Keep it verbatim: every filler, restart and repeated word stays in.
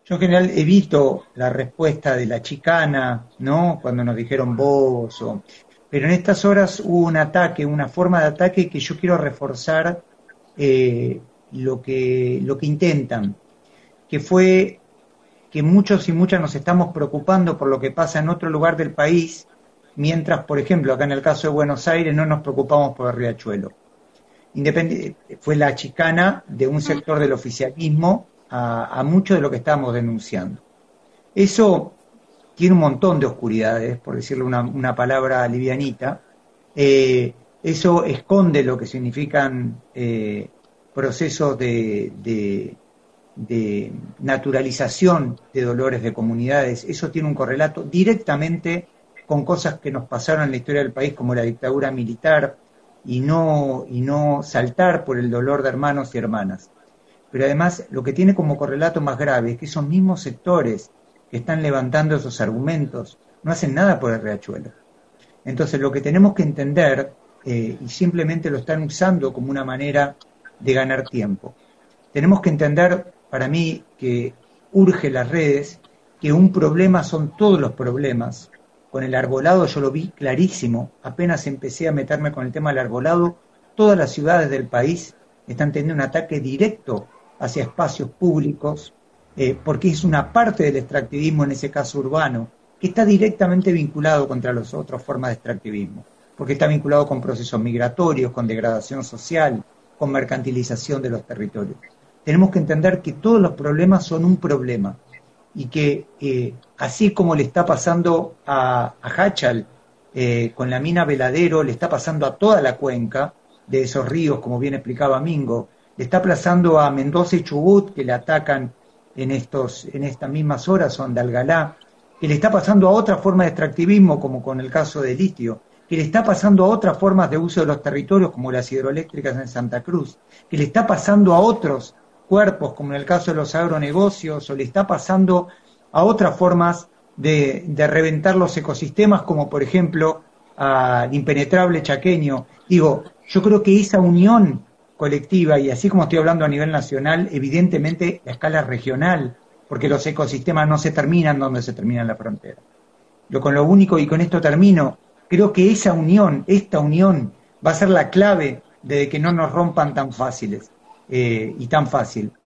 Yo en general evito la respuesta de la chicana, ¿no? Cuando nos dijeron vos, o... pero en estas horas hubo un ataque, una forma de ataque que yo quiero reforzar eh, lo que, lo que intentan, que fue que muchos y muchas nos estamos preocupando por lo que pasa en otro lugar del país, mientras, por ejemplo, acá en el caso de Buenos Aires no nos preocupamos por el Riachuelo. Independ- fue la chicana de un sector del oficialismo a, a mucho de lo que estamos denunciando. Eso tiene un montón de oscuridades, por decirlo una, una palabra livianita. Eh, eso esconde lo que significan eh, procesos de, de, de naturalización de dolores de comunidades. Eso tiene un correlato directamente con cosas que nos pasaron en la historia del país, como la dictadura militar, y no, y no saltar por el dolor de hermanos y hermanas. Pero además lo que tiene como correlato más grave es que esos mismos sectores que están levantando esos argumentos no hacen nada por el Riachuelo. Entonces lo que tenemos que entender, eh, y simplemente lo están usando como una manera de ganar tiempo, tenemos que entender, para mí, que urge las redes, que un problema son todos los problemas. Con el arbolado yo lo vi clarísimo, apenas empecé a meterme con el tema del arbolado, todas las ciudades del país están teniendo un ataque directo hacia espacios públicos, eh, porque es una parte del extractivismo, en ese caso urbano, que está directamente vinculado contra las otras formas de extractivismo, porque está vinculado con procesos migratorios, con degradación social, con mercantilización de los territorios. Tenemos que entender que todos los problemas son un problema, y que eh, así como le está pasando a, a Hachal eh, con la mina Veladero, le está pasando a toda la cuenca de esos ríos, como bien explicaba Mingo, le está pasando a Mendoza y Chubut, que le atacan en, estos, en estas mismas horas, o en Dalgalá, que le está pasando a otra forma de extractivismo, como con el caso de litio, que le está pasando a otras formas de uso de los territorios, como las hidroeléctricas en Santa Cruz, que le está pasando a otros cuerpos, como en el caso de los agronegocios, o le está pasando a otras formas de, de reventar los ecosistemas, como por ejemplo al impenetrable chaqueño. Digo, yo creo que esa unión colectiva, y así como estoy hablando a nivel nacional, evidentemente la escala regional, porque los ecosistemas no se terminan donde se termina la frontera. Yo con lo único, y con esto termino, creo que esa unión, esta unión, va a ser la clave de que no nos rompan tan fáciles. Eh, y tan fácil.